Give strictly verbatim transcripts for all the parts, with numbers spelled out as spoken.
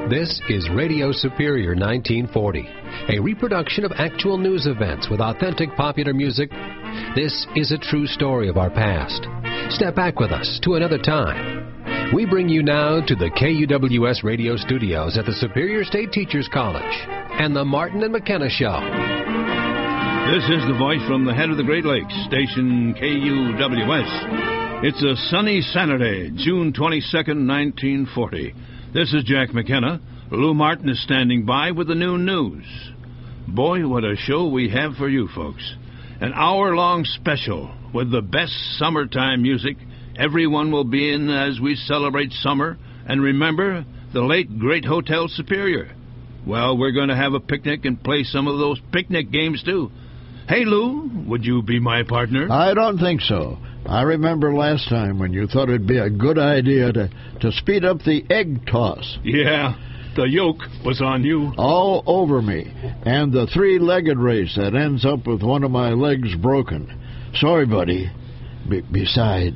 This is Radio Superior nineteen forty, a reproduction of actual news events with authentic popular music. This is a true story of our past. Step back with us to another time. We bring you now to the K U W S radio studios at the Superior State Teachers College and the Martin and McKenna Show. This is the voice from the head of the Great Lakes, station K U W S. It's a sunny Saturday, June twenty-second, nineteen forty. This is Jack McKenna. Lou Martin is standing by with the noon news. Boy, what a show we have for you folks. An hour-long special with the best summertime music everyone will be in as we celebrate summer and remember the late great Hotel Superior. Well, we're going to have a picnic and play some of those picnic games, too. Hey, Lou, would you be my partner? I don't think so. I remember last time when you thought it'd be a good idea to, to speed up the egg toss. Yeah, the yoke was on you. All over me. And the three-legged race that ends up with one of my legs broken. Sorry, buddy. Be- beside,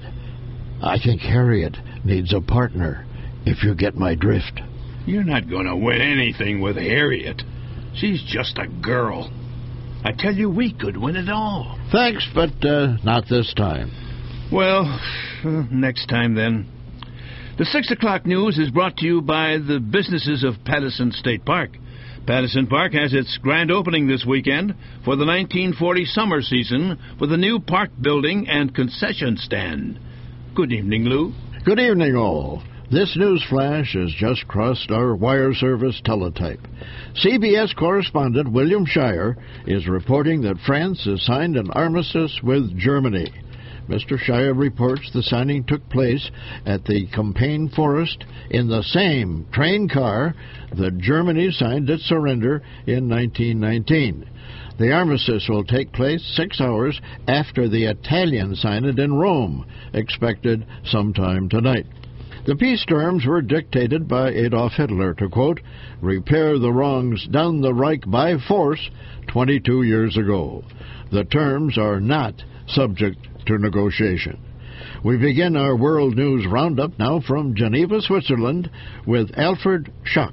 I think Harriet needs a partner, if you get my drift. You're not going to win anything with Harriet. She's just a girl. I tell you, we could win it all. Thanks, but uh, not this time. Well, uh, next time then. The six o'clock news is brought to you by the businesses of Pattison State Park. Pattison Park has its grand opening this weekend for the nineteen forty summer season with a new park building and concession stand. Good evening, Lou. Good evening, all. This news flash has just crossed our wire service teletype. C B S correspondent William Shire is reporting that France has signed an armistice with Germany. Mister Shire reports the signing took place at the Compiègne Forest in the same train car that Germany signed its surrender in nineteen nineteen. The armistice will take place six hours after the Italians sign it in Rome, expected sometime tonight. The peace terms were dictated by Adolf Hitler to, quote, repair the wrongs done the Reich by force twenty-two years ago. The terms are not subject to negotiation. We begin our World News Roundup now from Geneva, Switzerland, with Alfred Schock.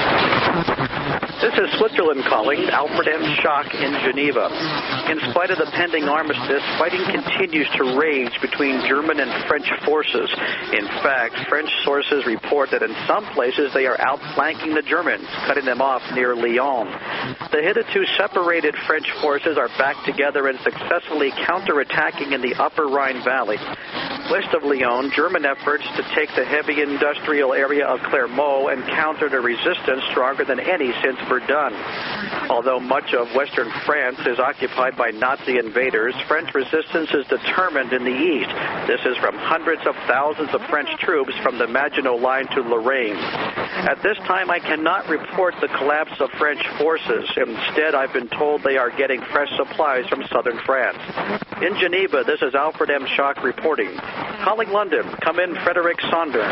This is Switzerland calling, Alfred M. Schock in Geneva. In spite of the pending armistice, fighting continues to rage between German and French forces. In fact, French sources report that in some places they are outflanking the Germans, cutting them off near Lyon. The hitherto separated French forces are back together and successfully counterattacking in the upper Rhine Valley. West of Lyon, German efforts to take the heavy industrial area of Clermont encountered a resistance stronger than any since Verdun. Although much of western France is occupied by Nazi invaders, French resistance is determined in the east. This is from hundreds of thousands of French troops from the Maginot Line to Lorraine. At this time, I cannot report the collapse of French forces. Instead, I've been told they are getting fresh supplies from southern France. In Geneva, this is Alfred M. Schock reporting. Calling London, come in Frederick Saunders.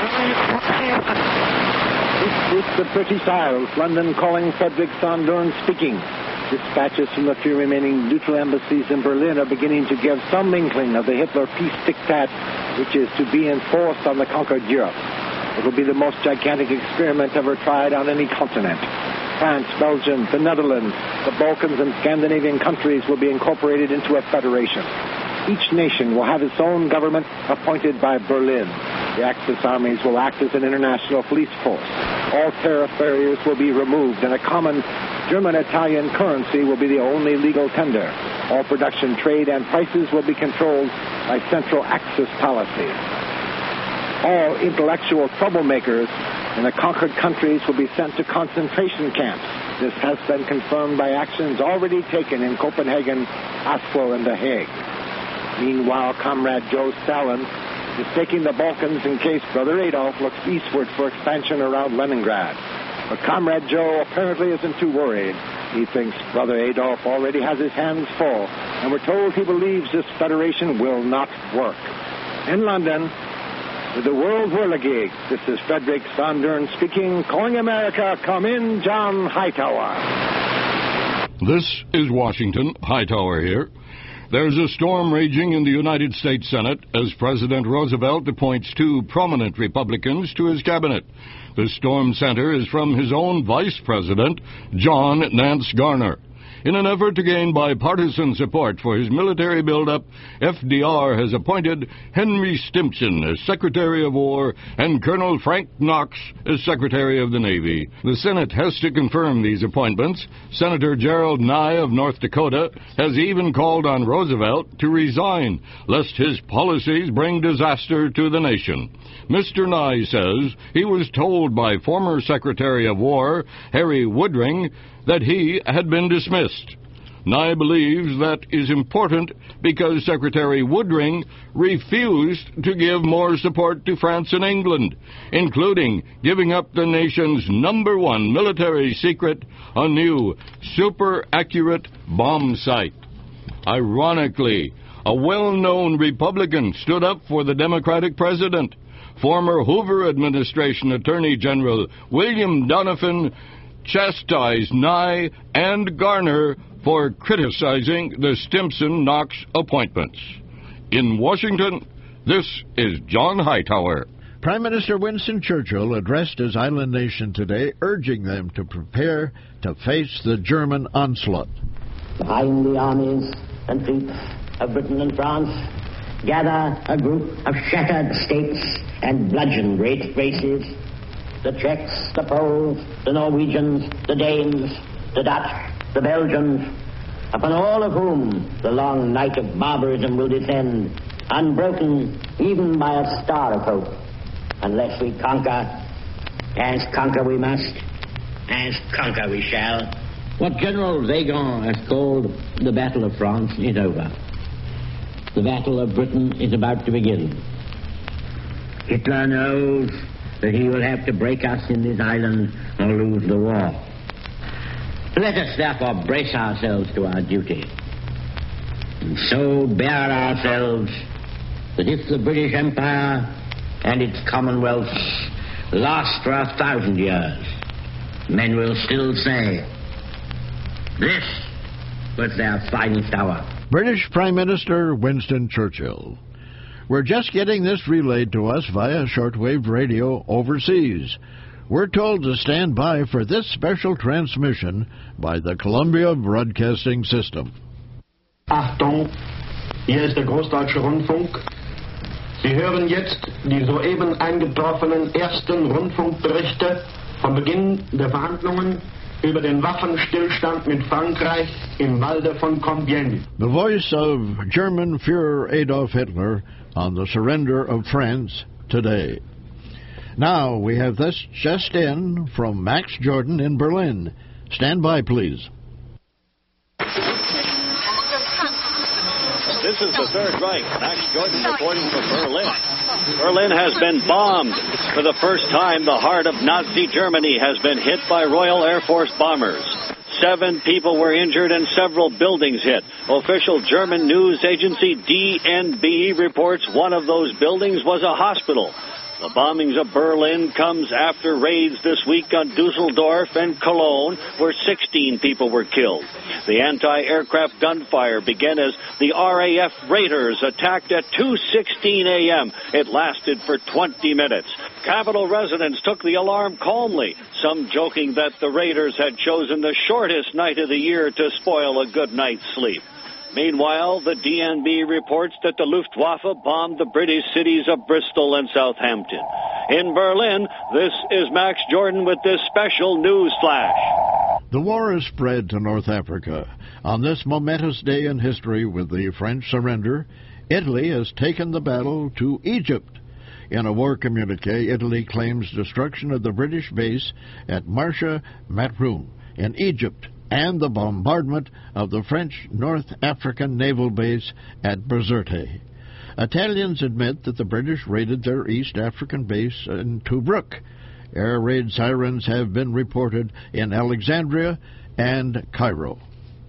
This is the British Isles, London calling Frederick Saunders speaking. Dispatches from the few remaining neutral embassies in Berlin are beginning to give some inkling of the Hitler peace diktat, which is to be enforced on the conquered Europe. It will be the most gigantic experiment ever tried on any continent. France, Belgium, the Netherlands, the Balkans, and Scandinavian countries will be incorporated into a federation. Each nation will have its own government appointed by Berlin. The Axis armies will act as an international police force. All tariff barriers will be removed, and a common German-Italian currency will be the only legal tender. All production, trade, and prices will be controlled by Central Axis policy. All intellectual troublemakers in the conquered countries will be sent to concentration camps. This has been confirmed by actions already taken in Copenhagen, Oslo, and The Hague. Meanwhile, Comrade Joe Stalin is taking the Balkans in case Brother Adolf looks eastward for expansion around Leningrad. But Comrade Joe apparently isn't too worried. He thinks Brother Adolf already has his hands full, and we're told he believes this federation will not work. In London, with the World Whirligig, this is Frederick Saunders speaking, calling America, come in, John Hightower. This is Washington, Hightower here. There's a storm raging in the United States Senate as President Roosevelt appoints two prominent Republicans to his cabinet. The storm center is from his own Vice President, John Nance Garner. In an effort to gain bipartisan support for his military buildup, F D R has appointed Henry Stimson as Secretary of War and Colonel Frank Knox as Secretary of the Navy. The Senate has to confirm these appointments. Senator Gerald Nye of North Dakota has even called on Roosevelt to resign, lest his policies bring disaster to the nation. Mister Nye says he was told by former Secretary of War Harry Woodring that he had been dismissed. Nye believes that is important because Secretary Woodring refused to give more support to France and England, including giving up the nation's number one military secret, a new super-accurate bomb sight. Ironically, a well-known Republican stood up for the Democratic president. Former Hoover administration Attorney General William Donovan chastised Nye and Garner for criticizing the Stimson-Knox appointments. In Washington, this is John Hightower. Prime Minister Winston Churchill addressed his island nation today, urging them to prepare to face the German onslaught. Behind the armies and fleets of Britain and France gather a group of shattered states and bludgeoned great races. The Czechs, the Poles, the Norwegians, the Danes, the Dutch, the Belgians, upon all of whom the long night of barbarism will descend, unbroken even by a star of hope, unless we conquer, as conquer we must, as conquer we shall. What General Weygand has called the Battle of France is over. The Battle of Britain is about to begin. Hitler knows that he will have to break us in this island or lose the war. Let us therefore brace ourselves to our duty, and so bear ourselves that if the British Empire and its Commonwealths last for a thousand years, men will still say, this was their finest hour. British Prime Minister Winston Churchill. We're just getting this relayed to us via shortwave radio overseas. We're told to stand by for this special transmission by the Columbia Broadcasting System. Achtung, hier ist der Großdeutsche Rundfunk. Sie hören jetzt die soeben eingetroffenen ersten Rundfunkberichte vom Beginn der Verhandlungen über den Waffenstillstand mit Frankreich im Walde von Compiègne. The voice of German Führer Adolf Hitler on the surrender of France today. Now we have this just in from Max Jordan in Berlin. Stand by, please. This is the Third Reich. Max Jordan reporting from Berlin. Berlin has been bombed. For the first time, the heart of Nazi Germany has been hit by Royal Air Force bombers. Seven people were injured and several buildings hit. Official German news agency D N B reports one of those buildings was a hospital. The bombings of Berlin comes after raids this week on Dusseldorf and Cologne, where sixteen people were killed. The anti-aircraft gunfire began as the R A F raiders attacked at two sixteen a.m. It lasted for twenty minutes. Capitol residents took the alarm calmly, some joking that the raiders had chosen the shortest night of the year to spoil a good night's sleep. Meanwhile, the D N B reports that the Luftwaffe bombed the British cities of Bristol and Southampton. In Berlin, this is Max Jordan with this special news flash. The war has spread to North Africa. On this momentous day in history with the French surrender, Italy has taken the battle to Egypt. In a war communique, Italy claims destruction of the British base at Marsa Matruh in Egypt, and the bombardment of the French North African naval base at Bizerte. Italians admit that the British raided their East African base in Tobruk. Air raid sirens have been reported in Alexandria and Cairo.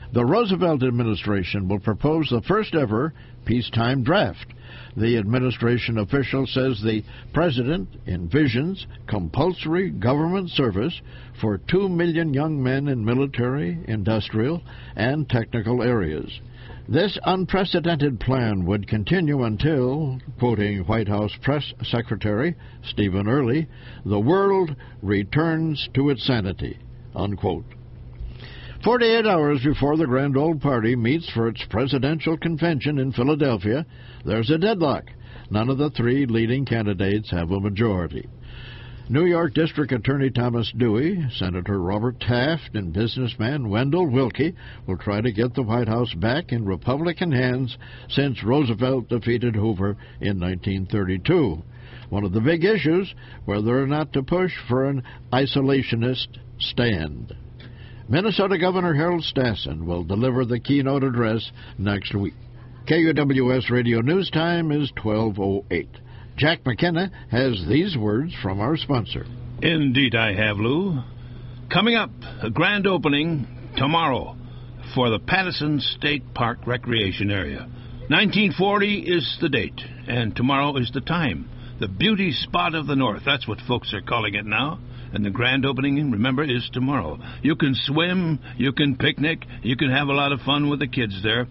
The Roosevelt administration will propose the first ever peacetime draft. The administration official says the president envisions compulsory government service for two million young men in military, industrial, and technical areas. This unprecedented plan would continue until, quoting White House Press Secretary Stephen Early, the world returns to its sanity, unquote. forty-eight hours before the Grand Old Party meets for its presidential convention in Philadelphia, there's a deadlock. None of the three leading candidates have a majority. New York District Attorney Thomas Dewey, Senator Robert Taft, and businessman Wendell Willkie will try to get the White House back in Republican hands since Roosevelt defeated Hoover in nineteen thirty-two. One of the big issues, whether or not to push for an isolationist stand. Minnesota Governor Harold Stassen will deliver the keynote address next week. K U W S Radio News Time is twelve oh eight. Jack McKenna has these words from our sponsor. Indeed I have, Lou. Coming up, a grand opening tomorrow for the Pattison State Park Recreation Area. nineteen forty is the date, and tomorrow is the time. The beauty spot of the North, that's what folks are calling it now. And the grand opening, remember, is tomorrow. You can swim, you can picnic, you can have a lot of fun with the kids there.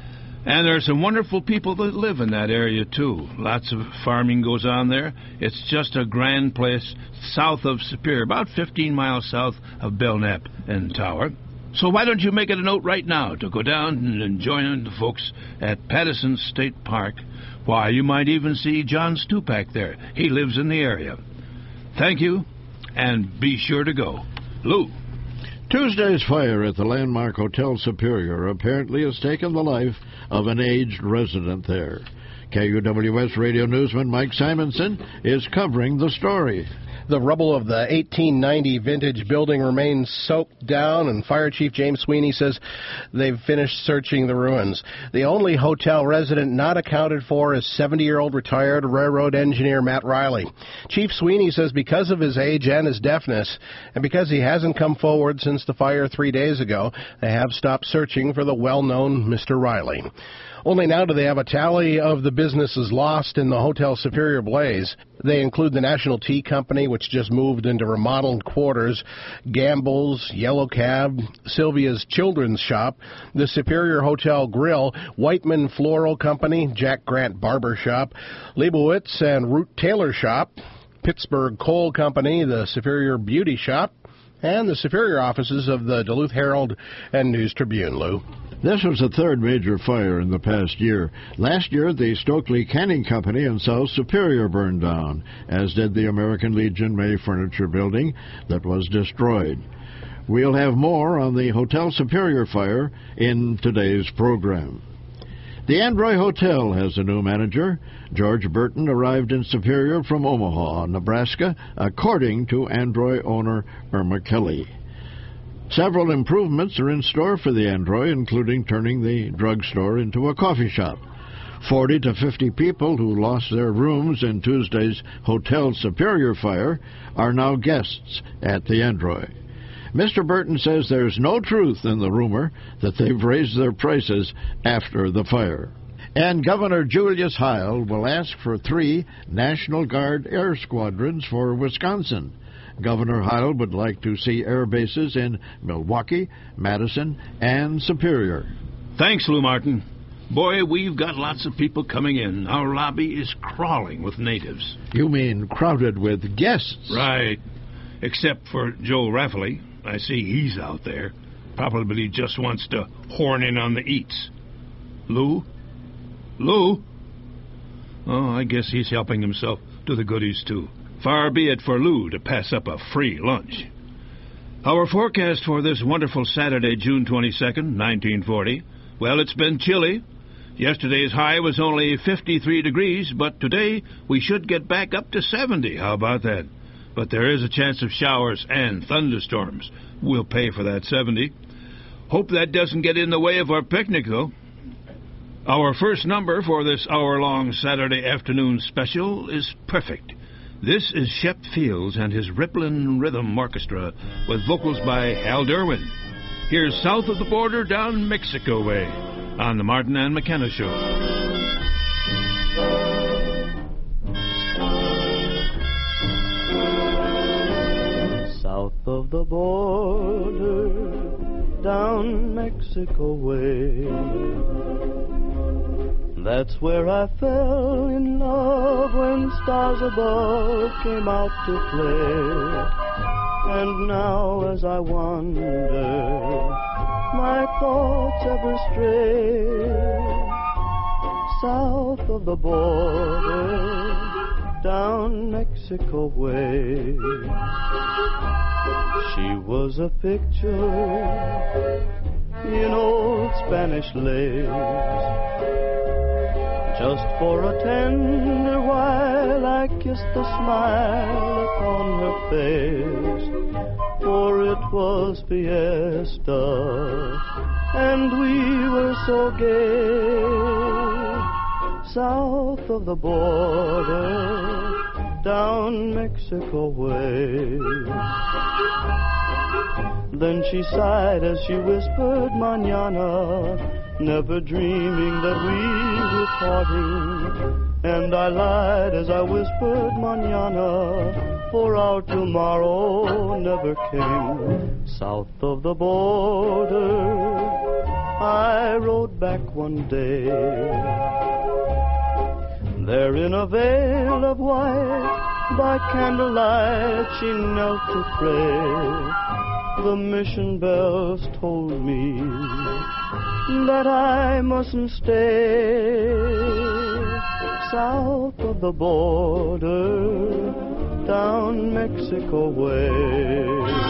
And there are some wonderful people that live in that area, too. Lots of farming goes on there. It's just a grand place south of Superior, about fifteen miles south of Belknap and Tower. So why don't you make it a note right now to go down and join the folks at Pattison State Park? Why, you might even see John Stupak there. He lives in the area. Thank you, and be sure to go. Lou. Tuesday's fire at the Landmark Hotel Superior apparently has taken the life of an aged resident there. K U W S radio newsman Mike Simonson is covering the story. The rubble of the eighteen ninety vintage building remains soaked down, and Fire Chief James Sweeney says they've finished searching the ruins. The only hotel resident not accounted for is seventy-year-old retired railroad engineer Matt Riley. Chief Sweeney says because of his age and his deafness, and because he hasn't come forward since the fire three days ago, they have stopped searching for the well-known Mister Riley. Only now do they have a tally of the businesses lost in the Hotel Superior blaze. They include the National Tea Company, which just moved into remodeled quarters, Gamble's, Yellow Cab, Sylvia's Children's Shop, the Superior Hotel Grill, Whiteman Floral Company, Jack Grant Barber Shop, Leibowitz and Root Tailor Shop, Pittsburgh Coal Company, the Superior Beauty Shop, and the Superior offices of the Duluth Herald and News Tribune, Lou. This was the third major fire in the past year. Last year, the Stokely Canning Company in South Superior burned down, as did the American Legion May Furniture Building that was destroyed. We'll have more on the Hotel Superior fire in today's program. The Androy Hotel has a new manager. George Burton arrived in Superior from Omaha, Nebraska, according to Androy owner Irma Kelly. Several improvements are in store for the Androy, including turning the drugstore into a coffee shop. Forty to fifty people who lost their rooms in Tuesday's Hotel Superior fire are now guests at the Androy. Mister Burton says there's no truth in the rumor that they've raised their prices after the fire. And Governor Julius Heil will ask for three National Guard air squadrons for Wisconsin. Governor Heil would like to see air bases in Milwaukee, Madison, and Superior. Thanks, Lou Martin. Boy, we've got lots of people coming in. Our lobby is crawling with natives. You mean crowded with guests? Right. Except for Joe Rafferty. I see he's out there. Probably he just wants to horn in on the eats. Lou? Lou? Oh, I guess he's helping himself to the goodies, too. Far be it for Lou to pass up a free lunch. Our forecast for this wonderful Saturday, June twenty-second, nineteen forty. Well, it's been chilly. Yesterday's high was only fifty-three degrees, but today we should get back up to seventy. How about that? But there is a chance of showers and thunderstorms. We'll pay for that seventy. Hope that doesn't get in the way of our picnic, though. Our first number for this hour-long Saturday afternoon special is perfect. This is Shep Fields and his Rippling Rhythm Orchestra with vocals by Hal Derwin. Here's South of the Border Down Mexico Way on the Martin and McKenna Show. South of the border, down Mexico way, that's where I fell in love when stars above came out to play. And now as I wander, my thoughts ever stray. South of the border, down Mexico way. She was a picture in old Spanish lace. Just for a tender while I kissed the smile upon her face. For it was fiesta, and we were so gay. South of the border, down Mexico way. Then she sighed as she whispered mañana, never dreaming that we were parting. And I lied as I whispered mañana, for our tomorrow never came. South of the border, I rode back one day. There in a veil of white, by candlelight, she knelt to pray. The mission bells told me that I mustn't stay. South of the border, down Mexico way.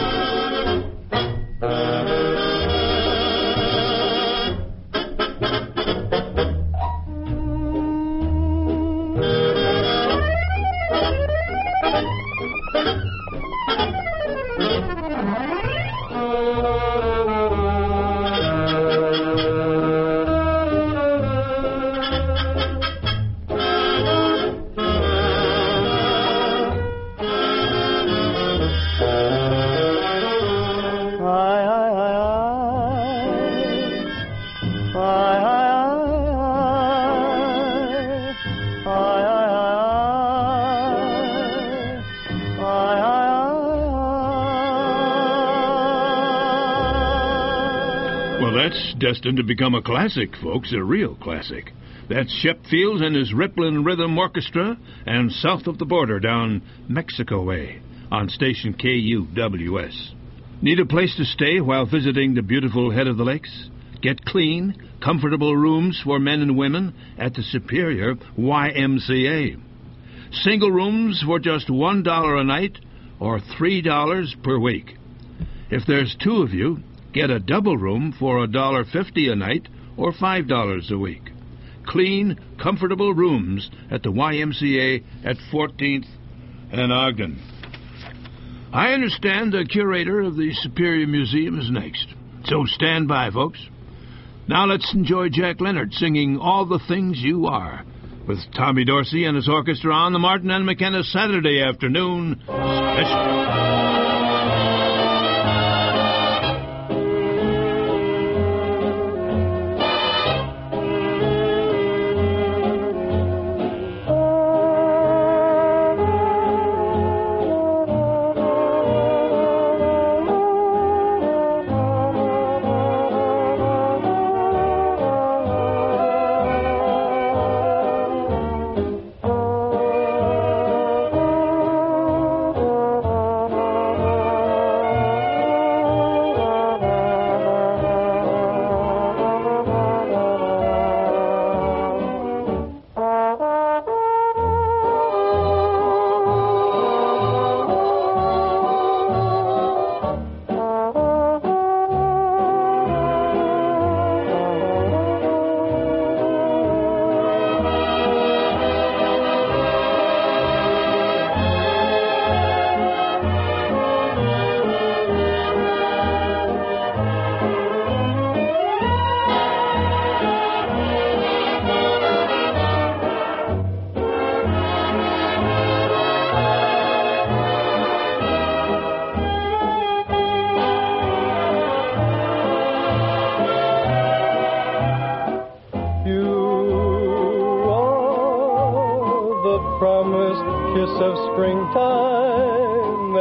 Destined to become a classic, folks, a real classic. That's Shep Fields and his Rippling Rhythm Orchestra and South of the Border down Mexico Way on station K U W S. Need a place to stay while visiting the beautiful Head of the Lakes? Get clean, comfortable rooms for men and women at the Superior Y M C A. Single rooms for just one dollar a night or three dollars per week. If there's two of you, get a double room for one dollar fifty a night or five dollars a week. Clean, comfortable rooms at the Y M C A at fourteenth and Ogden. I understand the curator of the Superior Museum is next, so stand by, folks. Now let's enjoy Jack Leonard singing All the Things You Are with Tommy Dorsey and his orchestra on the Martin and McKenna Saturday afternoon special.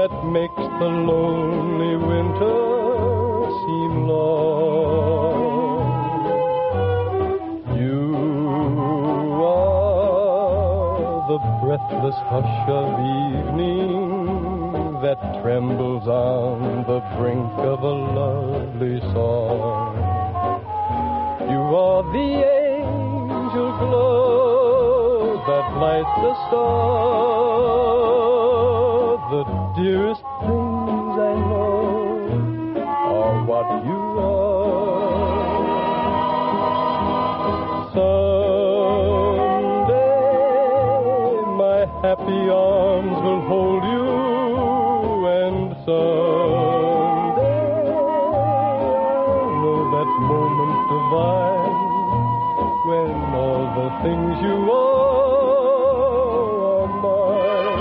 that makes the lonely winter seem long. You are the breathless hush of evening that trembles on the brink of a lovely song. You are the angel glow that lights the star. The dearest things I know are what you are. Someday my happy arms will hold you, and someday I'll know that moment divine when all the things you are are mine.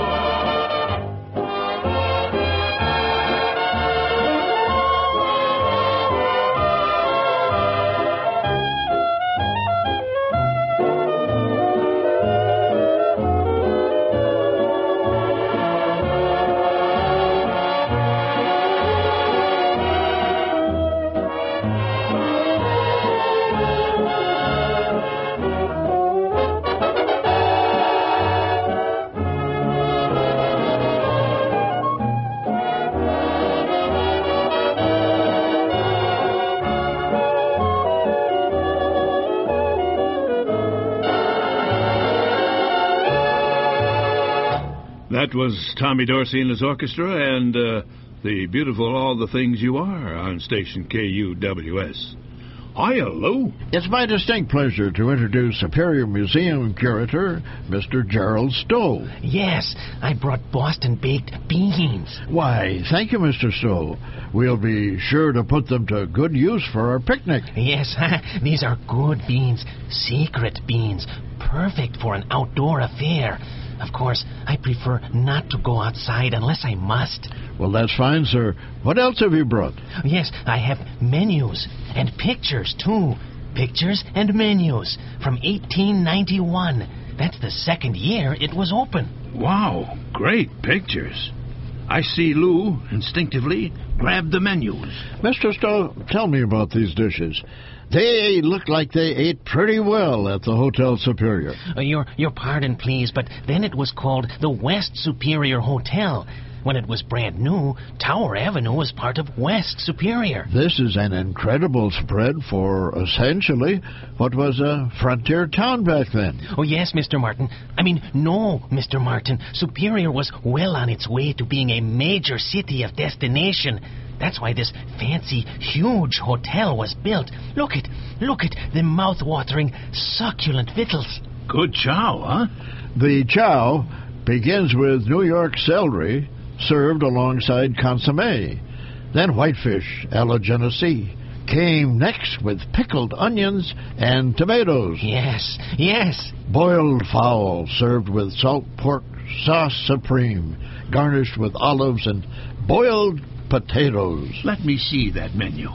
That was Tommy Dorsey and his orchestra and uh, the beautiful All the Things You Are on station K U W S. Hiya, Lou. It's my distinct pleasure to introduce Superior Museum Curator, Mister Gerald Stowe. Yes, I brought Boston baked beans. Why, thank you, Mister Stowe. We'll be sure to put them to good use for our picnic. Yes, these are good beans, secret beans, perfect for an outdoor affair. Of course, I prefer not to go outside unless I must. Well, that's fine, sir. What else have you brought? Yes, I have menus and pictures, too. Pictures and menus from eighteen ninety-one. That's the second year it was open. Wow, great pictures. I see Lou instinctively grabbed the menus. Mister Stowe, tell me about these dishes. They look like they ate pretty well at the Hotel Superior. Uh, your, your pardon, please, but then it was called the West Superior Hotel. When it was brand new, Tower Avenue was part of West Superior. This is an incredible spread for, essentially, what was a frontier town back then. Oh, yes, Mister Martin. I mean, no, Mister Martin. Superior was well on its way to being a major city of destination. That's why this fancy, huge hotel was built. Look at, look at the mouth-watering, succulent victuals. Good chow, huh? The chow begins with New York celery, served alongside consommé. Then whitefish, a la Genesee, came next with pickled onions and tomatoes. Yes, yes. Boiled fowl, served with salt pork sauce supreme, garnished with olives and boiled potatoes. Let me see that menu.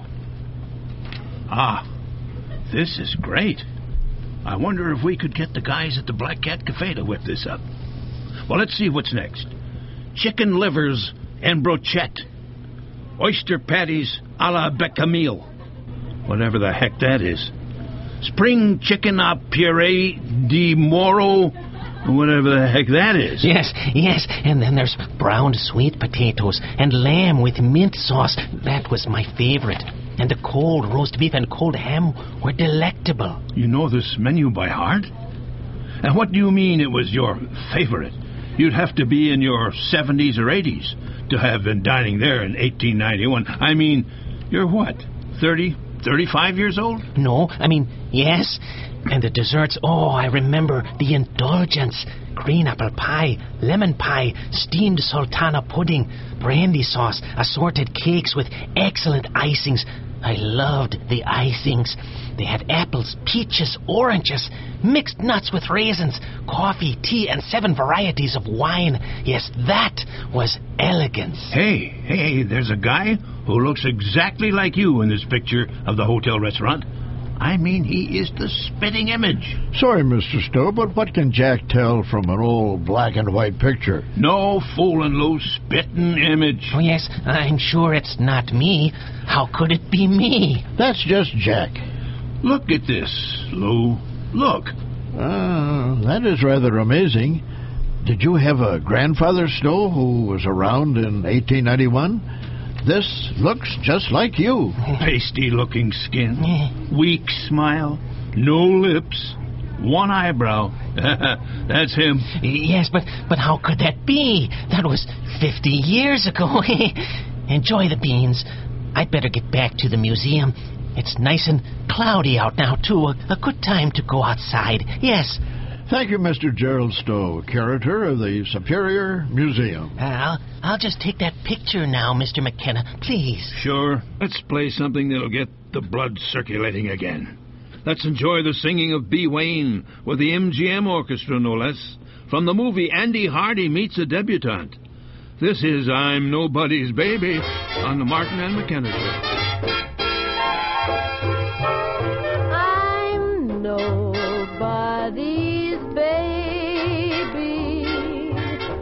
Ah, this is great. I wonder if we could get the guys at the Black Cat Cafe to whip this up. Well, let's see what's next. Chicken livers and brochette. Oyster patties a la bechamel. Whatever the heck that is. Spring chicken a puree de moro. Whatever the heck that is. Yes, yes. And then there's browned sweet potatoes and lamb with mint sauce. That was my favorite. And the cold roast beef and cold ham were delectable. You know this menu by heart? And what do you mean it was your favorite? You'd have to be in your seventies or eighties to have been dining there in eighteen ninety-one. I mean, you're what, thirty, thirty-five years old? No, I mean, yes. And the desserts, oh, I remember the indulgence. Green apple pie, lemon pie, steamed sultana pudding, brandy sauce, assorted cakes with excellent icings. I loved the icings. They had apples, peaches, oranges, mixed nuts with raisins, coffee, tea, and seven varieties of wine. Yes, that was elegance. Hey, hey, there's a guy who looks exactly like you in this picture of the hotel restaurant. I mean, he is the spitting image. Sorry, Mister Stowe, but what can Jack tell from an old black and white picture? No fooling, Lou. Spitting image. Oh, yes, I'm sure it's not me. How could it be me? That's just Jack. Look at this, Lou. Look. Ah, uh, that is rather amazing. Did you have a grandfather, Stowe, who was around in eighteen ninety-one? This looks just like you. Pasty-looking skin, weak smile, no lips, one eyebrow. That's him. Yes, but, but how could that be? That was fifty years ago. Enjoy the beans. I'd better get back to the museum. It's nice and cloudy out now, too. A, a good time to go outside. Yes. Thank you, Mister Gerald Stowe, curator of the Superior Museum. I'll, I'll just take that picture now, Mister McKenna, please. Sure. Let's play something that'll get the blood circulating again. Let's enjoy the singing of B. Wayne with the M G M Orchestra, no less, from the movie Andy Hardy Meets a Debutante. This is I'm Nobody's Baby on the Martin and McKenna Show. I'm nobody's baby,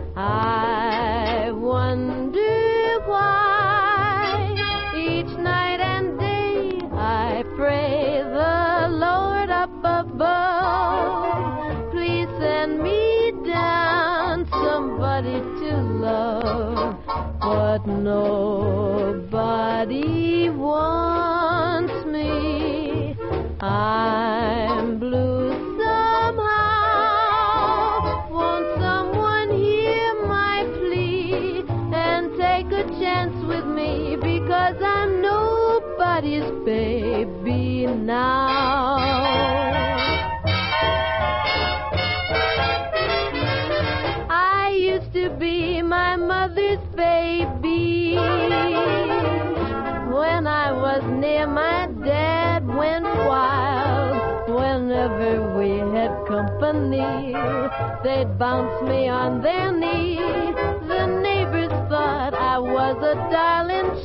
I wonder why each night and day I pray the Lord up above, please send me down somebody to love, but nobody wants me. I'm blue because I'm nobody's baby now. I used to be my mother's baby. When I was near, my dad went wild. Whenever we had company, they'd bounce me on their knee. The neighbors thought I was a darling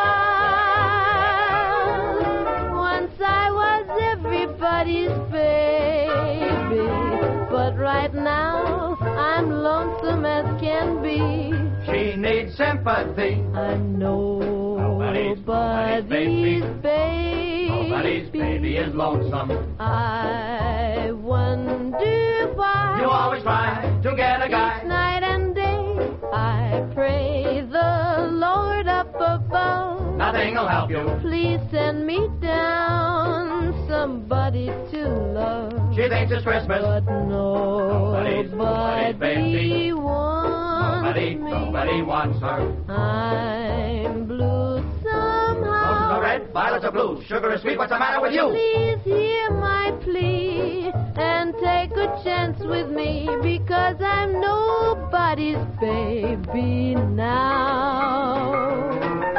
child. Once I was everybody's baby, but right now I'm lonesome as can be. She needs sympathy. I'm nobody's, nobody's baby. baby. Nobody's baby is lonesome. I wonder why you always try to get a guy. Each night and day I pray the Lord up above. Nothing'll help you. Please send me down somebody to love. She thinks it's Christmas. But nobody's, nobody's baby wants nobody, me. Nobody wants her. I'm blue somehow. Roses are red, violets are blue. Sugar is sweet, what's the matter with you? Please hear my plea and take a chance with me, because I'm nobody's baby now.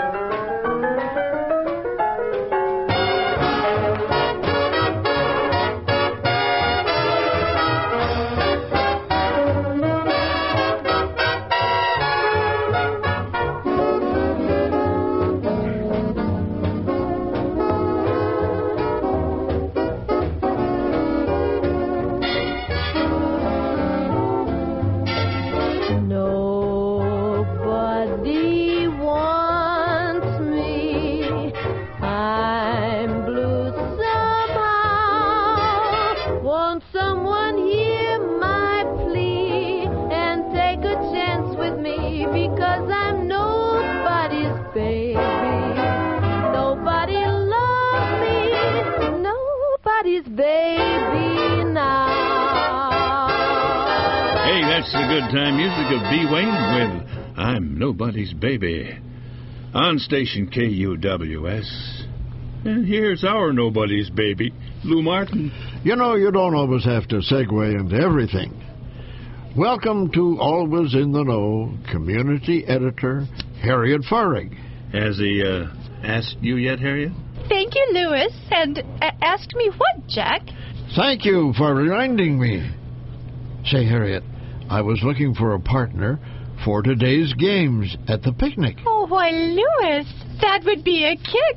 That's the good time music of B. Wayne with I'm Nobody's Baby on station K U W S. And here's our Nobody's Baby, Lou Martin. You know, you don't always have to segue into everything. Welcome to Always in the Know, community editor Harriet Farig. Has he uh, asked you yet, Harriet? Thank you, Louis. And uh, asked me what, Jack? Thank you for reminding me. Say, Harriet, I was looking for a partner for today's games at the picnic. Oh, why, Louis, that would be a kick.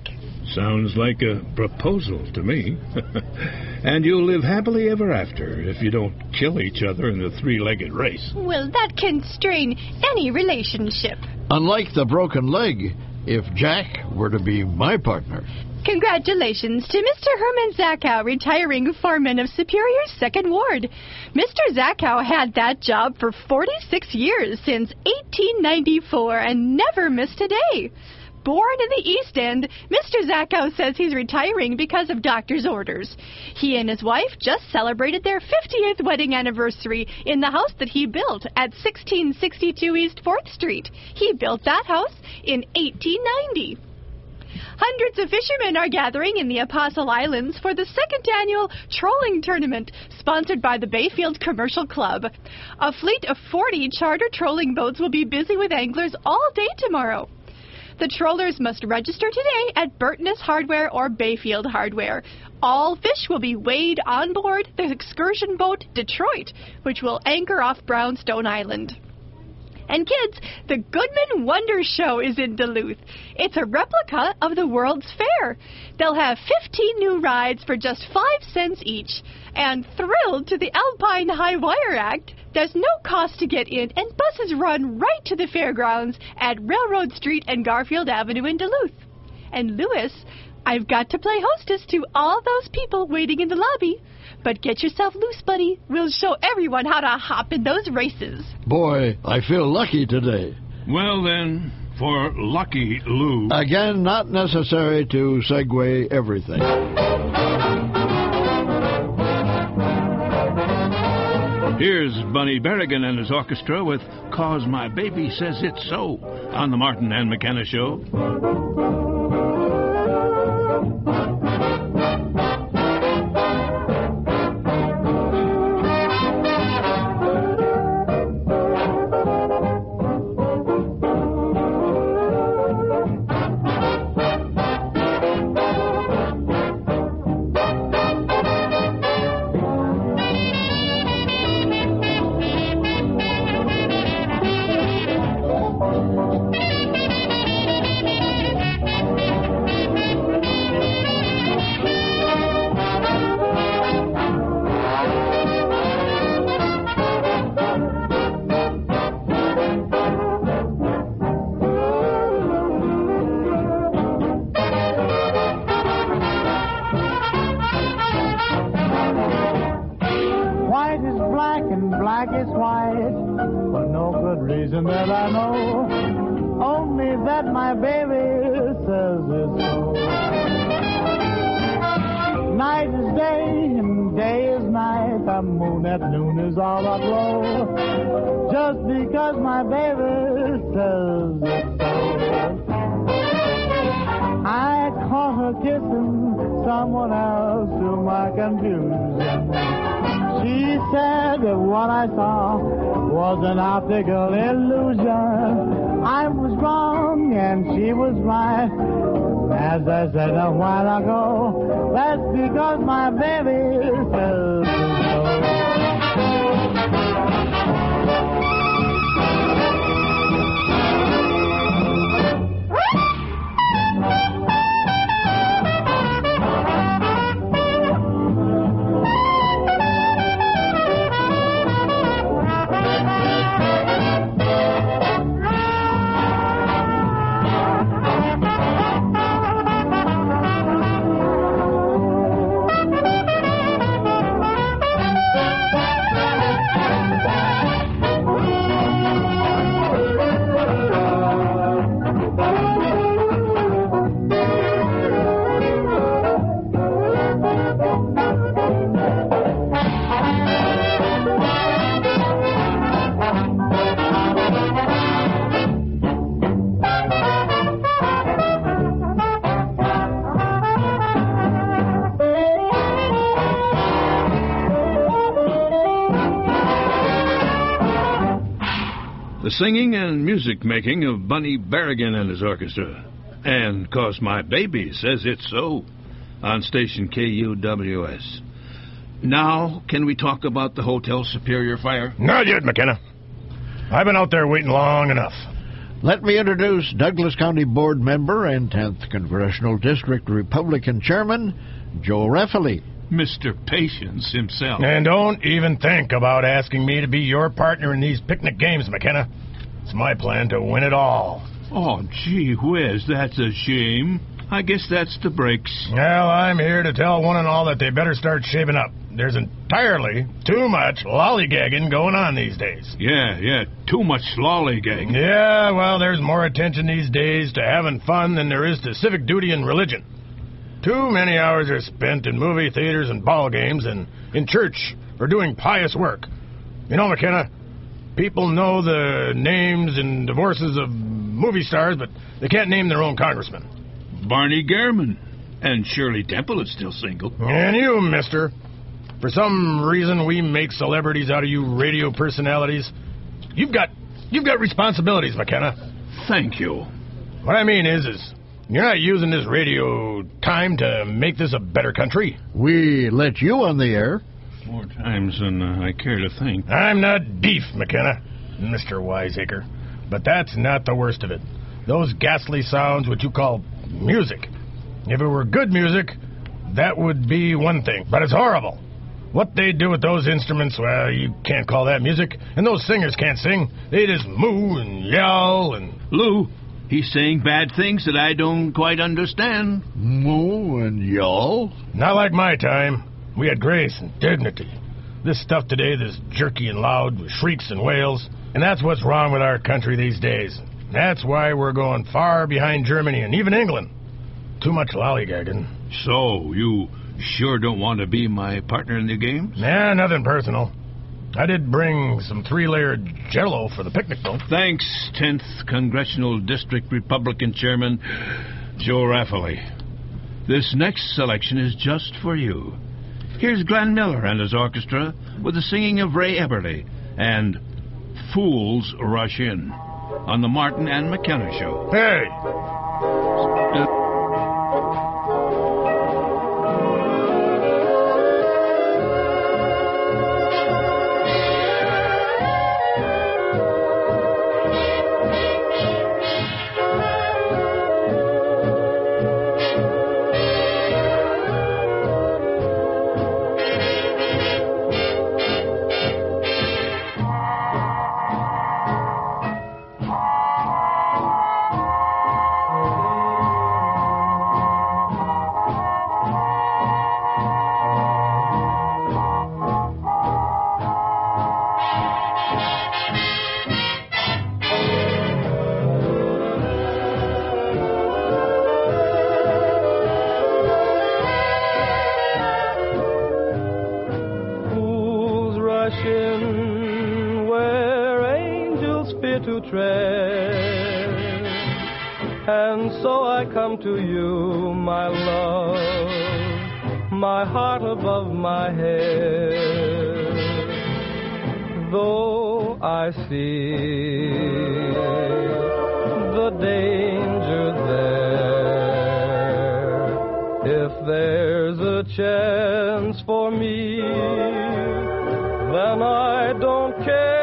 Sounds like a proposal to me. And you'll live happily ever after if you don't kill each other in the three-legged race. Well, that can strain any relationship. Unlike the broken leg, if Jack were to be my partner. Congratulations to Mister Herman Zachow, retiring foreman of Superior's Second Ward. Mister Zachow had that job for forty-six years, since eighteen ninety-four, and never missed a day. Born in the East End, Mister Zachow says he's retiring because of doctor's orders. He and his wife just celebrated their fiftieth wedding anniversary in the house that he built at sixteen sixty-two East fourth Street. He built that house in eighteen ninety. Hundreds of fishermen are gathering in the Apostle Islands for the second annual trolling tournament, sponsored by the Bayfield Commercial Club. A fleet of forty charter trolling boats will be busy with anglers all day tomorrow. The trollers must register today at Burton's Hardware or Bayfield Hardware. All fish will be weighed on board the excursion boat Detroit, which will anchor off Brownstone Island. And kids, the Goodman Wonder Show is in Duluth. It's a replica of the World's Fair. They'll have fifteen new rides for just five cents each. And thrilled to the Alpine High Wire Act, there's no cost to get in, and buses run right to the fairgrounds at Railroad Street and Garfield Avenue in Duluth. And Louis, I've got to play hostess to all those people waiting in the lobby. But get yourself loose, buddy. We'll show everyone how to hop in those races. Boy, I feel lucky today. Well, then, for Lucky Lou... Again, not necessary to segue everything. Here's Bunny Berrigan and his orchestra with "'Cause My Baby Says It's So" on the Martin and McKenna Show. An optical illusion. I was wrong and she was right. As I said a while ago, that's because my baby says singing and music making of Bunny Berrigan and his orchestra. And "'Cause My Baby Says It's So" on station K U W S. Now, can we talk about the Hotel Superior fire? Not yet, McKenna. I've been out there waiting long enough. Let me introduce Douglas County Board member and tenth Congressional District Republican Chairman, Joe Rafferty. Mister Patience himself. And don't even think about asking me to be your partner in these picnic games, McKenna. It's my plan to win it all. Oh, gee whiz, that's a shame. I guess that's the breaks. Well, I'm here to tell one and all that they better start shaping up. There's entirely too much lollygagging going on these days. Yeah, yeah, too much lollygagging. Yeah, well, there's more attention these days to having fun than there is to civic duty and religion. Too many hours are spent in movie theaters and ball games and in church or doing pious work. You know, McKenna, people know the names and divorces of movie stars, but they can't name their own congressman. Barney Gehrman. And Shirley Temple is still single. And you, mister. For some reason, we make celebrities out of you radio personalities. You've got you've got responsibilities, McKenna. Thank you. What I mean is, is you're not using this radio time to make this a better country. We let you on the air. More times than uh, I care to think. I'm not beef, McKenna, Mister Wiseacre. But that's not the worst of it. Those ghastly sounds, what you call music. If it were good music, that would be one thing. But it's horrible. What they do with those instruments, well, you can't call that music. And those singers can't sing. They just moo and yell and... Lou, he's saying bad things that I don't quite understand. Moo and yell? Not like my time. We had grace and dignity. This stuff today, this jerky and loud with shrieks and wails. And that's what's wrong with our country these days. That's why we're going far behind Germany and even England. Too much lollygagging. So, you sure don't want to be my partner in the game? Nah, nothing personal. I did bring some three-layered Jell-O for the picnic, though. Thanks, tenth Congressional District Republican Chairman Joe Rafferty. This next selection is just for you. Here's Glenn Miller and his orchestra with the singing of Ray Eberly and Fools Rush In on the Martin and McKenna Show. Hey! Uh, And so I come to you, my love, my heart above my head. Though I see the danger there, if there's a chance for me, then I don't care.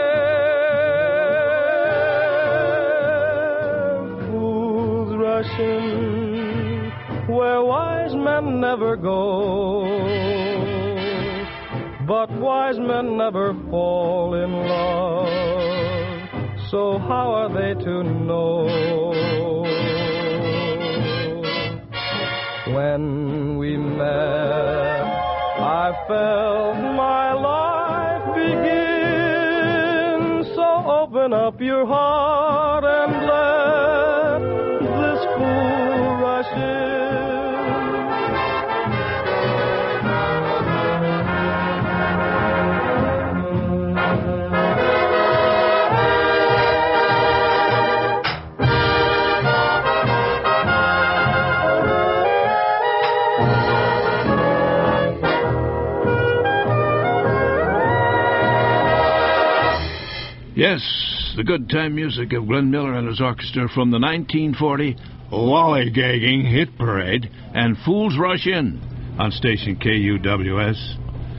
Where wise men never go, but wise men never fall in love, so how are they to know? When we met, I felt my life begin, so open up your heart and let this fool rush in. Yes, the good time music of Glenn Miller and his orchestra from the nineteen forty Lollygagging Hit Parade and Fools Rush In on station K U W S.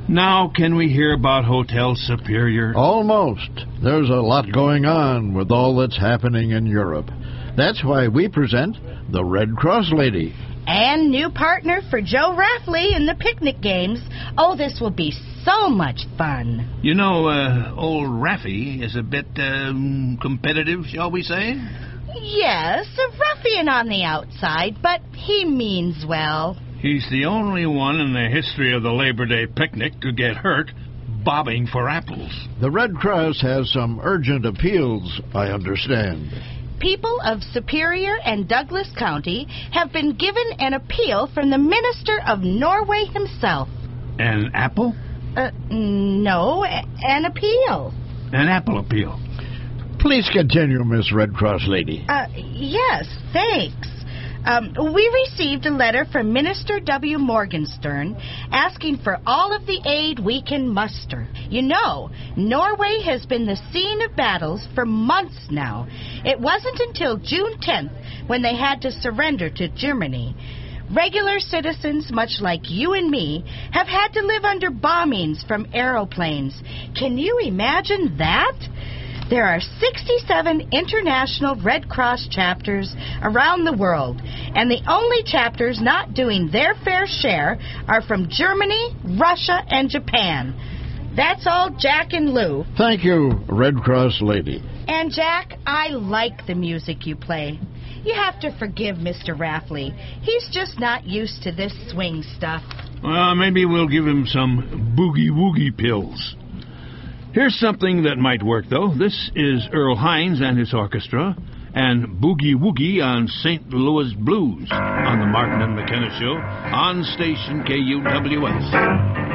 Now, can we hear about Hotel Superior? Almost. There's a lot going on with all that's happening in Europe. That's why we present the Red Cross Lady. And new partner for Joe Raffley in the picnic games. Oh, this will be so much fun. You know, uh, old Raffy is a bit um, competitive, shall we say? Yes, a ruffian on the outside, but he means well. He's the only one in the history of the Labor Day picnic to get hurt bobbing for apples. The Red Cross has some urgent appeals, I understand. People of Superior and Douglas County have been given an appeal from the Minister of Norway himself. An apple? Uh, no, a- an appeal. An apple appeal. Please continue, Miss Red Cross Lady. Uh, yes, thanks. Um, we received a letter from Minister W. Morgenstern asking for all of the aid we can muster. You know, Norway has been the scene of battles for months now. It wasn't until June tenth when they had to surrender to Germany. Regular citizens, much like you and me, have had to live under bombings from aeroplanes. Can you imagine that? There are sixty-seven international Red Cross chapters around the world, and the only chapters not doing their fair share are from Germany, Russia, and Japan. That's all, Jack and Lou. Thank you, Red Cross Lady. And, Jack, I like the music you play. You have to forgive Mister Raffley. He's just not used to this swing stuff. Well, maybe we'll give him some boogie-woogie pills. Here's something that might work, though. This is Earl Hines and his orchestra, and Boogie Woogie on Saint Louis Blues on the Martin and McKenna Show on station K U W S.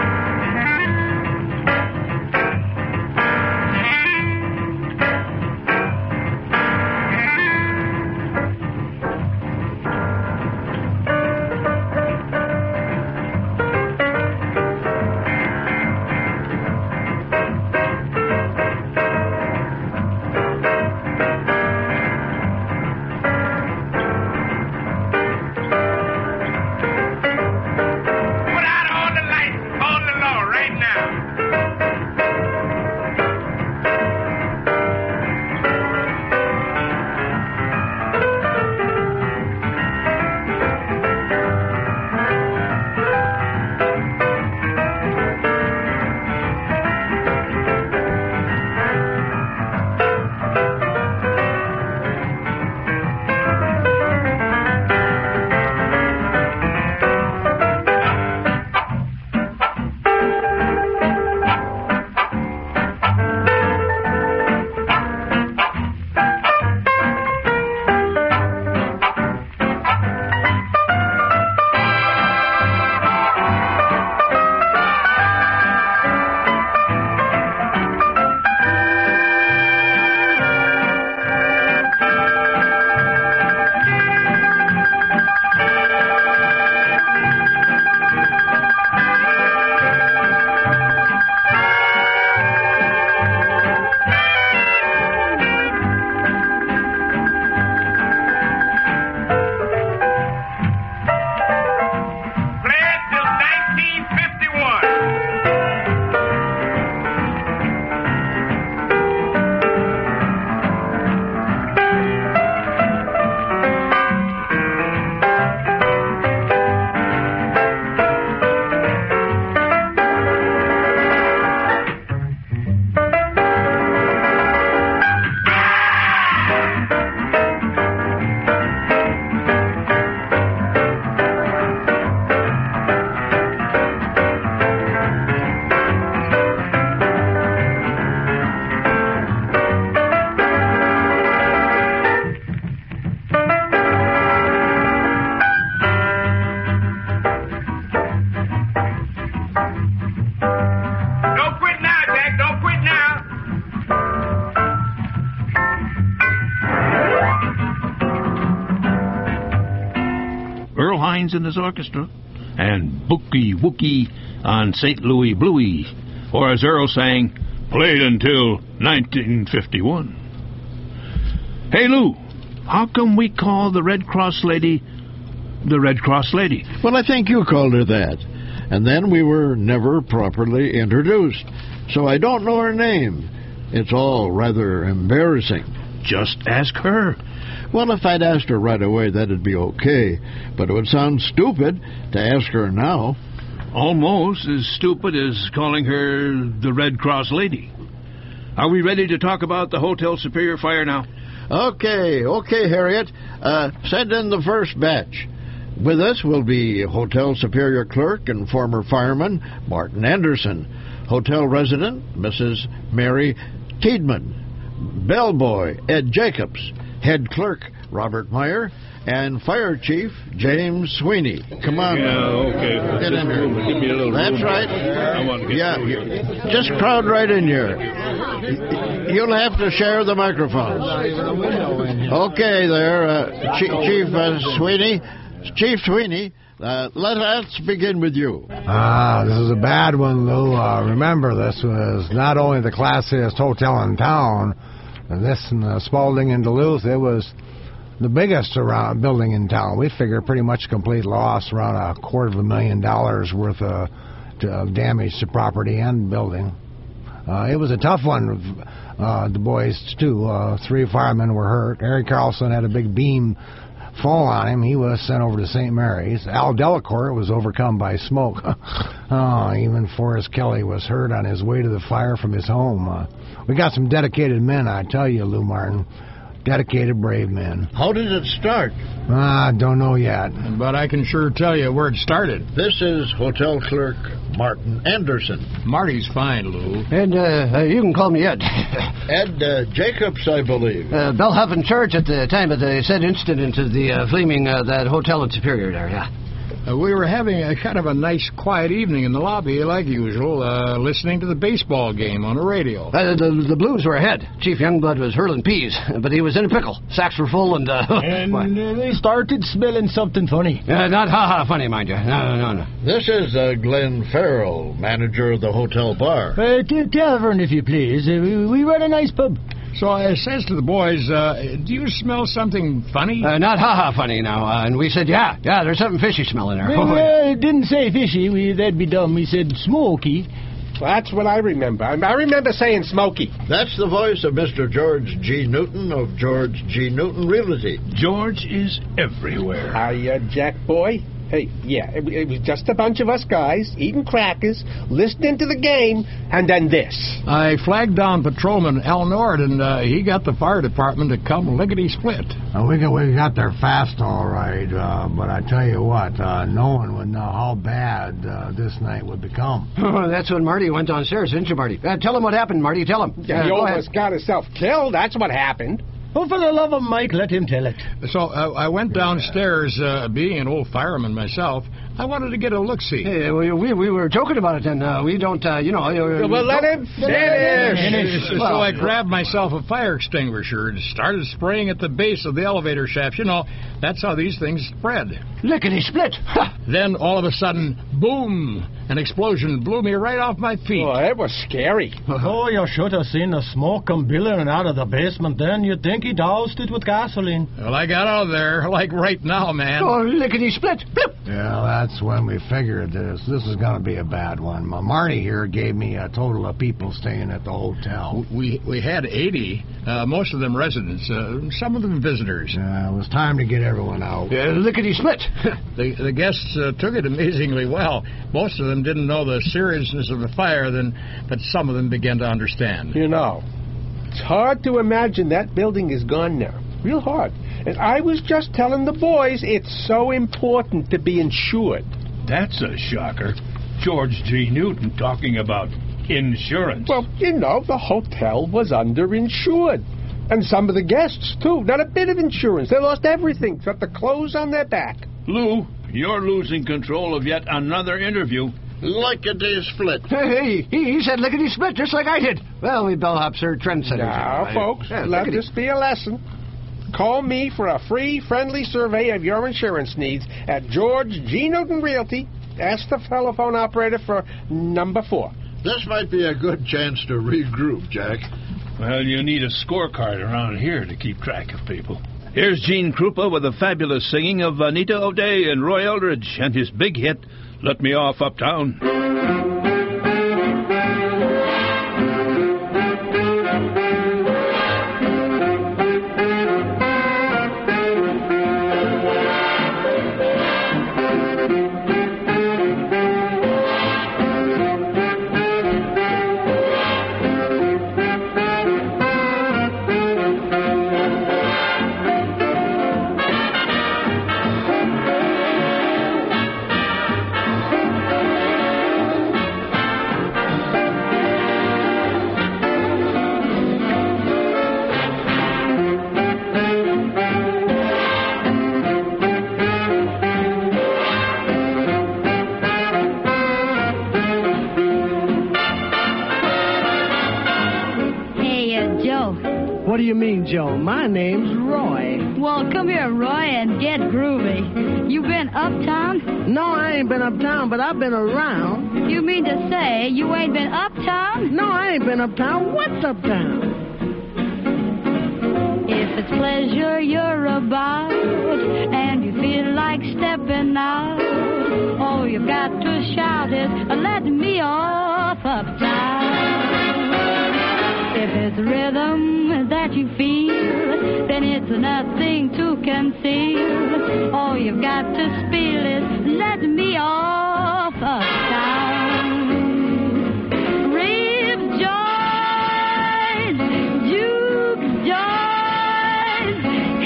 And his orchestra, and Boogie Woogie on Saint Louis Blues, or as Earl sang, played until nineteen fifty-one. Hey, Lou, how come we call the Red Cross Lady the Red Cross Lady? Well, I think you called her that. and then we were never properly introduced. So I don't know her name. It's all rather embarrassing. Just ask her. Well, if I'd asked her right away, that'd be okay. But it would sound stupid to ask her now. Almost as stupid as calling her the Red Cross lady. Are we ready to talk about the Hotel Superior fire now? Okay, okay, Harriet. Uh, send in the first batch. With us will be Hotel Superior clerk and former fireman Martin Anderson, hotel resident Missus Mary Tiedman, bellboy Ed Jacobs, head clerk Robert Meyer, and fire chief James Sweeney. Come on, yeah, man. okay. Get in here. Give me a little That's room. right. I want to get yeah, through here. Just crowd right in here. You'll have to share the microphones. Okay, there, uh, Chief, Chief uh, Sweeney. Chief Sweeney, uh, let, let's begin with you. Ah, this is a bad one, Lou. Uh, remember, this was not only the classiest hotel in town. This in uh, Spalding and Duluth, it was the biggest around building in town. We figure pretty much complete loss, around a quarter of a million dollars worth of, of damage to property and building. Uh, it was a tough one. Uh, the boys, too. Uh, three firemen were hurt. Harry Carlson had a big beam fall on him. He was sent over to Saint Mary's. Al Delacourt was overcome by smoke. Oh, even Forrest Kelly was hurt on his way to the fire from his home. Uh, we got some dedicated men, I tell you, Lou Martin. Dedicated, brave men. How did it start? I uh, don't know yet. But I can sure tell you where it started. This is hotel clerk Martin Anderson. Marty's fine, Lou. And uh, uh, you can call me Ed. Ed uh, Jacobs, I believe. Uh, Bellhaven Church at the time of the said incident of the uh, flaming uh, that hotel in Superior there, yeah. Uh, we were having a kind of a nice, quiet evening in the lobby, like usual, uh, listening to the baseball game on the radio. Uh, the, the Blues were ahead. Chief Youngblood was hurling peas, but he was in a pickle. Sacks were full, and... Uh, and uh, they started smelling something funny. Uh, not ha-ha funny, mind you. No, no, no. This is uh, Glenn Farrell, manager of the hotel bar. Uh, t- tavern, if you please. Uh, we, we run a nice pub. So I says to the boys, uh, do you smell something funny? Uh, not ha-ha funny now. Uh, and we said, yeah, yeah, there's something fishy smelling there. Well, uh, didn't say fishy. We, that'd be dumb. We said smoky. Well, that's what I remember. I, I remember saying smoky. That's the voice of Mister George G. Newton of George G. Newton Realty. George is everywhere. Hiya, Jack boy. Hey, yeah, it, it was just a bunch of us guys eating crackers, listening to the game, and then this. I flagged down Patrolman Al Nord, and uh, he got the fire department to come lickety-split. Uh, we, got, we got there fast, all right, uh, but I tell you what, uh, no one would know how bad uh, this night would become. Oh, that's when Marty went downstairs, didn't you, Marty? Uh, tell him what happened, Marty, tell him. Yeah, uh, he go almost ahead. got himself killed, that's what happened. Oh, for the love of Mike, let him tell it. So uh, I went downstairs, uh, being an old fireman myself. I wanted to get a look-see. Hey, we, we, we were joking about it, and uh, we don't, uh, you know... Uh, well, let him finish. So well, I grabbed myself a fire extinguisher and started spraying at the base of the elevator shaft. You know, that's how these things spread. Lickety-split. Then, all of a sudden, boom! An explosion blew me right off my feet. Oh, it was scary. Oh, you should have seen the smoke come billowing out of the basement. Then you'd think he doused it with gasoline. Well, I got out of there, like right now, man. Oh, lickety-split. Bloop. Yeah, that's when we figured this. This is going to be a bad one. Marty here gave me a total of people staying at the hotel. We we had eighty, uh, most of them residents, uh, some of them visitors. Yeah, it was time to get everyone out. Uh, lickety-split. the, the guests uh, took it amazingly well. Most of them didn't know the seriousness of the fire, then, but some of them began to understand. You know, it's hard to imagine that building is gone now. Real hard. And I was just telling the boys it's so important to be insured. That's a shocker. George G. Newton talking about insurance. Well, you know, the hotel was underinsured. And some of the guests, too. Not a bit of insurance. They lost everything except the clothes on their back. Lou, you're losing control of yet another interview. Lickety-split. Hey, he, he said lickety-split just like I did. Well, we bellhops are trendsetters. Now, right? folks, yeah, let lickety- this be a lesson. Call me for a free, friendly survey of your insurance needs at George G. Newton Realty. Ask the telephone operator for number four. This might be a good chance to regroup, Jack. Well, you need a scorecard around here to keep track of people. Here's Gene Krupa with the fabulous singing of Anita O'Day and Roy Eldridge and his big hit, Let me off uptown. What do you mean, Joe? My name's Roy. Well, come here, Roy, and get groovy. You been uptown? No, I ain't been uptown, but I've been around. You mean to say you ain't been uptown? No, I ain't been uptown. What's uptown? If it's pleasure you're about, and you feel like stepping out, all you got to shout is, let me off uptown. If it's rhythm that you feel, then it's nothing to conceal. All you've got to spiel is, let me off uptown. Rib joint, juke joint,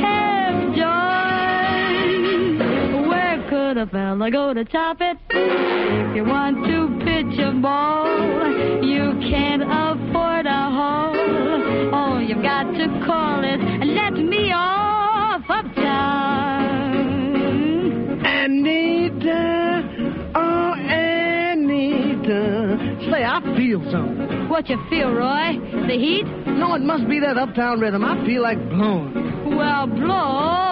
hip joint. Where could a fella go to top it? If you want to pitch a ball, you can't afford a hole. Oh, you've got to call it, let me off uptown. Anita, oh, Anita. Say, I feel something. What you feel, Roy? The heat? No, it must be that uptown rhythm. I feel like blowing. Well, blow